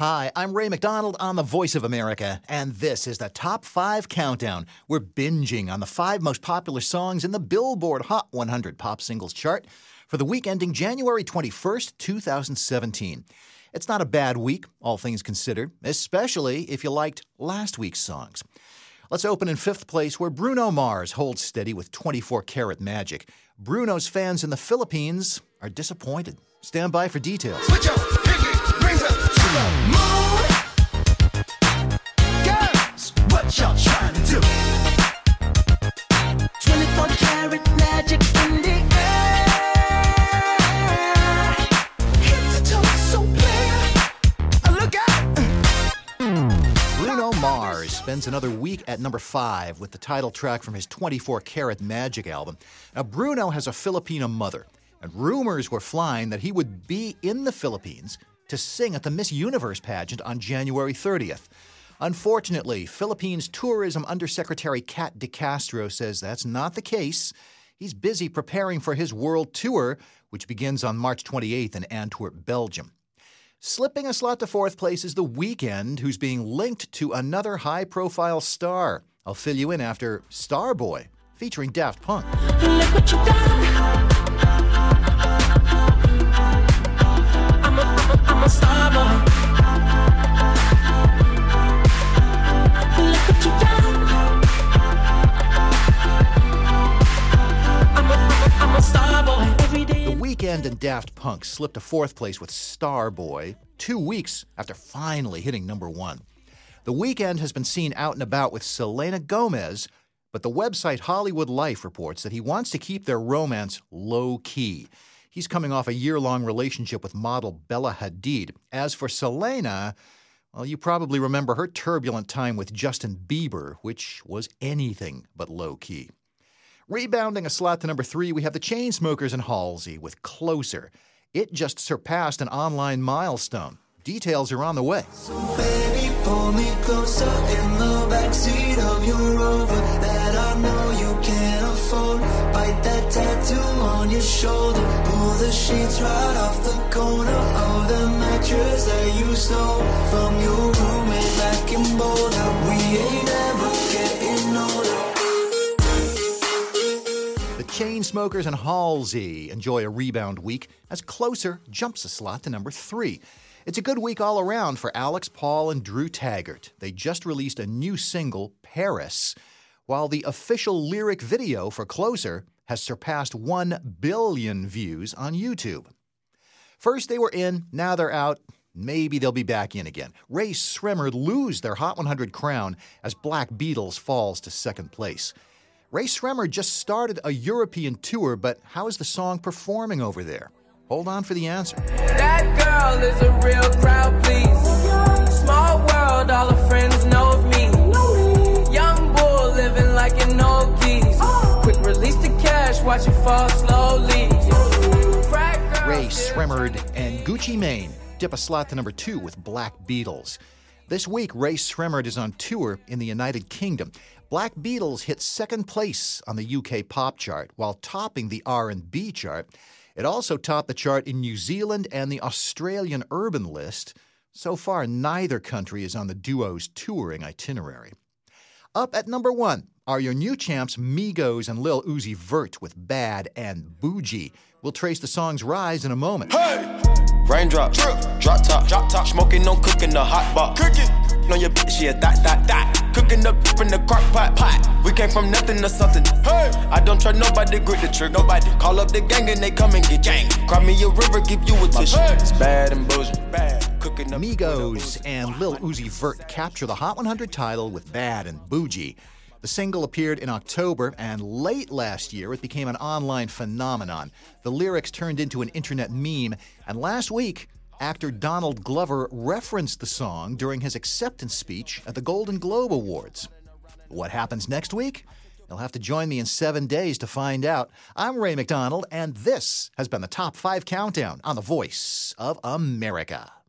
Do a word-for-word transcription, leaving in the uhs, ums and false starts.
Hi, I'm Ray McDonald on the Voice of America, and this is the Top five Countdown. We're binging on the five most popular songs in the Billboard Hot one hundred Pop Singles chart for the week ending January twenty-first, twenty seventeen. It's not a bad week, all things considered, especially if you liked last week's songs. Let's open in fifth place, where Bruno Mars holds steady with twenty-four karat Magic. Bruno's fans in the Philippines are disappointed. Stand by for details. Put your pinky rings up to the moon. Girls, what y'all trying to do? twenty-four karat magic in the air. Head to toe, so clear. Look out! Bruno Mars spends another week at number five with the title track from his twenty-four karat Magic album. Now, Bruno has a Filipino mother, and rumors were flying that he would be in the Philippines to sing at the Miss Universe pageant on January thirtieth. Unfortunately, Philippines Tourism Undersecretary Kat De Castro says that's not the case. He's busy preparing for his world tour, which begins on March twenty-eighth in Antwerp, Belgium. Slipping a slot to fourth place is The Weeknd, who's being linked to another high-profile star. I'll fill you in after Starboy, featuring Daft Punk. Look what you done. I'm a, I'm a, I'm a star boy. Look what you done. I'm a, I'm a, I'm a star boy. Every day. The Weeknd and Daft Punk slipped to fourth place with Starboy two weeks after finally hitting number one. The Weeknd has been seen out and about with Selena Gomez, but the website Hollywood Life reports that he wants to keep their romance low-key. He's coming off a year-long relationship with model Bella Hadid. As for Selena, well, you probably remember her turbulent time with Justin Bieber, which was anything but low-key. Rebounding a slot to number three, we have the Chainsmokers and Halsey with Closer. It just surpassed an online milestone. Details are on the way. So baby, pull me closer in the backseat of your Rover that I know you can't afford. Bite that tattoo on your shoulder. Pull the sheets right off the corner of the mattress that you stole from your roommate back in Boulder. We ain't ever getting older. The Chainsmokers and Halsey enjoy a rebound week as Closer jumps a slot to number three. It's a good week all around for Alex Paul and Drew Taggart. They just released a new single, Paris, while the official lyric video for Closer has surpassed one billion views on YouTube. First they were in, now they're out. Maybe they'll be back in again. Ray Sremmurd lose their Hot one hundred crown as Black Beatles falls to second place. Ray Sremmurd just started a European tour, but how is the song performing over there? Hold on for the answer. That girl is a real crowd, please. Small world, all her friends know of me. Young bull living like an old geese. Quick release the cash, watch it fall slowly. Ray Sremmurd and Gucci Mane dip a slot to number two with Black Beatles. This week, Ray Sremmurd is on tour in the United Kingdom. Black Beatles hit second place on the U K pop chart while topping the R and B chart. It also topped the chart in New Zealand and the Australian urban list. So far, neither country is on the duo's touring itinerary. Up at number one are your new champs Migos and Lil Uzi Vert with Bad and Bougie. We'll trace the song's rise in a moment. Hey! Raindrop, drip, drop top, drop top, smoking, no cooking the hot pot. Cooking, on your bitch, yeah, that, that, that. Cooking up in the crock pot, pot. We came from nothing to something. Hey, I don't trust nobody, grip the trick, nobody. Call up the gang and they come and get gang. Cry me a river, give you a tissue. It's bad and bougie, bad. Cooking up Migos and Lil Uzi Vert capture the Hot one hundred title with Bad and Bougie. The single appeared in October, and late last year it became an online phenomenon. The lyrics turned into an internet meme, and last week, actor Donald Glover referenced the song during his acceptance speech at the Golden Globe Awards. What happens next week? You'll have to join me in seven days to find out. I'm Ray McDonald, and this has been the Top five Countdown on the Voice of America.